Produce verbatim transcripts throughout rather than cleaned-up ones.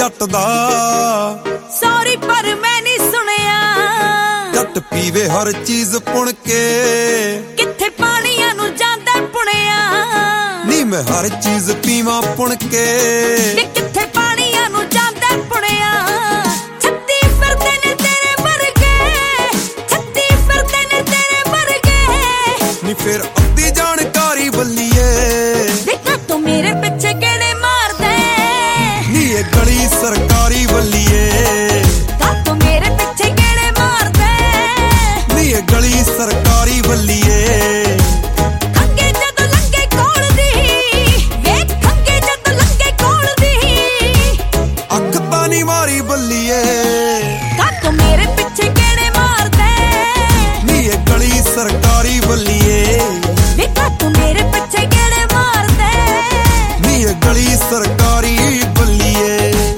ਜੱਟ ਦਾ ਸੌਰੀ ਪਰ ਮੈਂ ਨਹੀਂ ਸੁਣਿਆ ਜੱਟ ਪੀਵੇ ਹਰ ਚੀਜ਼ ਪੁਣ ਕੇ ਕਿੱਥੇ ਪਾਣੀਆਂ ਨੂੰ ਜਾਂਦਾ ਪੁਣਿਆ ਨੀ ਮੈਂ ਹਰ ਚੀਜ਼ ਪੀਵਾਂ ਪੁਣ ਕੇ ਨੀ ਕਿੱਥੇ ਪਾਣੀਆਂ ਨੂੰ ਜਾਂਦਾ ਪੁਣਿਆ ਛੱਤੀ ਫਿਰਦੇ ਨੇ ਤੇਰੇ ਵਰਗੇ ਛੱਤੀ ਫਿਰਦੇ ਨੇ ਤੇਰੇ ਵਰਗੇ ਨੀ ਫਿਰ ਅੱਧੀ ਜਾਣਕਾਰੀ ਬੱਲੀਏ ਦੇਖਾ ਤੂੰ ਮੇਰੇ ਪਿੱਛੇ ਕਿਹੜੇ ਮਾਰਦੇ ਨੀ ਇਹ ਗਲੀ ਸਰਕਾਰੀ ਬੱਲੀਏ ਕਾ ਤੂੰ ਮੇਰੇ ਪਿੱਛੇ ਕਿਹੜੇ ਮਾਰਦੇ ਨੀ ਇਹ ਗਲੀ ਸਰਕਾਰੀ ਬੱਲੀਏ ਖੰਗੇ ਜਦੋਂ ਲੰਗੇ ਕੋਲ ਦੀ ਵੇਖ ਖੰਗੇ ਜਦੋਂ ਲੰਗੇ ਕੋਲ ਦੀ ਅੱਖ ਤਾਂ ਨੀ ਮਾਰੀ ਬੱਲੀਏ ਕਾ ਤੂੰ ਮੇਰੇ ਪਿੱਛੇ ਕਿਹੜੇ ਮਾਰਦੇ ਨੀ ਇਹ ਗਲੀ ਸਰਕਾਰੀ ਬੱਲੀਏ ਵੇਖਾ ਤੂੰ ਮੇਰੇ ਪਿੱਛੇ ਕਿਹੜੇ ਮਾਰਦੇ ਨੀ ਇਹ ਗਲੀ ਸਰਕਾਰੀ ਬੱਲੀਏ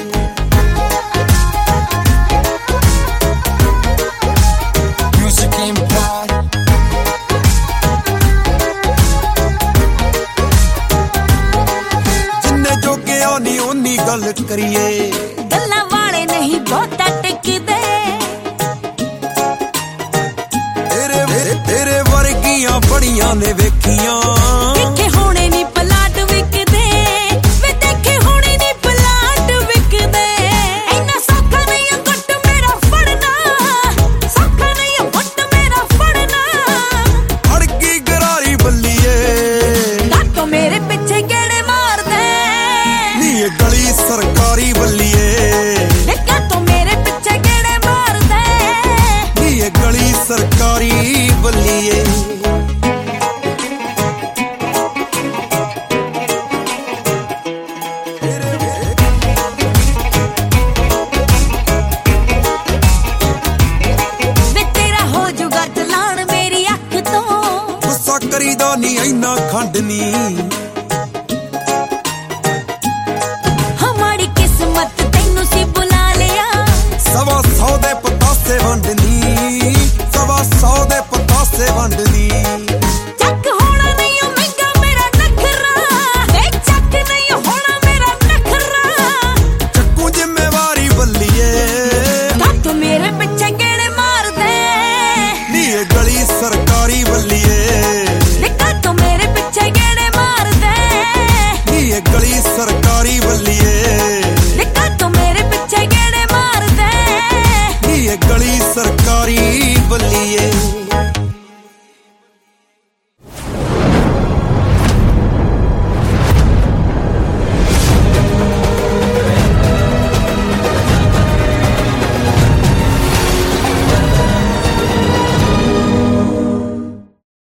ਓਨੀ ਗੱਲ ਕਰੀਏ ਗੱਲਾਂ ਵਾਲੇ ਨਹੀਂ ਬਹੁਤਾ ਟਿਕਦੇ ਤੇਰੇ ਤੇਰੇ ਵਰਗੀਆਂ ਬੜੀਆਂ ਨੇ ਵੇਖੀਆਂ ਦੇਖੇ ਹੋਣੇ ਨਹੀਂ ਪਲਾਟ ਵਿਕਦੇ ਵੇ ਦੇਖੇ ਹੋਣੇ ਨਹੀਂ ਪਲਾਟ ਵਿਕਦੇ ਇੰਨਾ ਸੌਖਾ ਨਹੀਂ ਗੁੱਟ ਮੇਰਾ ਫੜਨਾ ਸੌਖਾ ਨਹੀਂ ਗੁੱਟ ਮੇਰਾ ਫੜਨਾ ਅੜ ਗਈ ਗਰਾਰੀ ਬੱਲੀਏ ਕਾਟੋ ਮੇਰੇ ਪਿੱਛੇ ਕਿਹੜੇ ਮਾਰਦੇ ਨੀ ਇਹ ਗਲੀ ਸਰਕਾਰੀ ਬੱਲੀਏ ਕਾਟੋ ਮੇਰੇ ਪਿੱਛੇ ਕਿਹੜੇ ਮਾਰਦੇ ਨੀ ਇਹ ਗਲੀ ਸਰਕਾਰੀ ਬੱਲੀਏ ਵੇ ਤੇਰਾ ਹੋ ਜੂਗਾ ਚਲਾਣ ਮੇਰੀ ਅੱਖ ਤੋਂ ਗੁੱਸਾ ਕਰੀਦਾ ਨੀ ਇੰਨਾ ਖੰਡ ਨੀ